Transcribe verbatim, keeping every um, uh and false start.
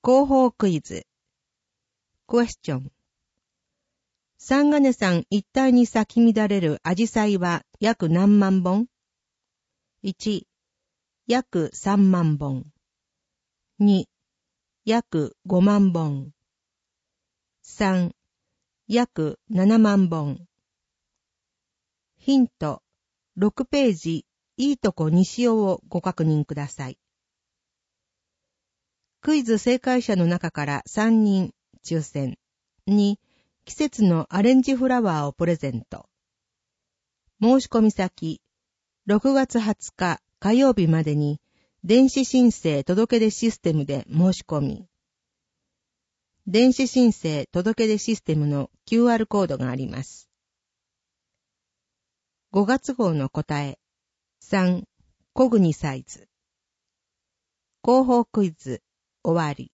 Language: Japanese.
広報クイズ。クエスチョン。三金山一帯に咲き乱れるアジサイは約何万本 ?いち、約さんまんぼん。に、約ごまんぼん。さん、約ななまんぼん。ヒント、ろくページ、いいとこ西尾をご確認ください。クイズ正解者の中からさんにん抽選に季節のアレンジフラワーをプレゼント。申し込み先、ろくがつはつか火曜日までに電子申請届出システムで申し込み。電子申請届出システムの キューアール コードがあります。ごがつ号の答え。さん、コグニサイズ。広報クイズ、終わり。